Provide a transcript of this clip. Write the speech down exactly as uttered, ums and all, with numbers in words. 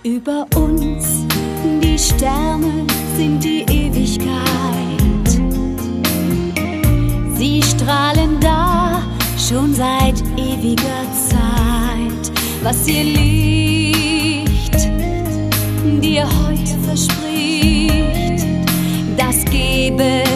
Über uns, die Sterne sind die Ewigkeit. Sie strahlen da schon seit ewiger Zeit. Was ihr Licht dir heute verspricht, das gebe